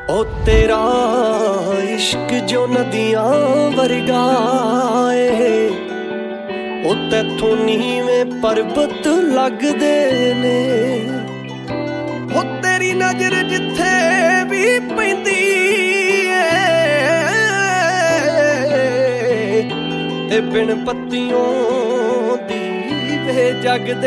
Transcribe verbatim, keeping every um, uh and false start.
ओ तेरा इश्क जो नदियां वर्गा है, ओ तैथों नीवें पर्वत लगदे ने। ओ तेरी नजर जिथे भी पैंदी ए बिन पत्तियों दी वे जगदे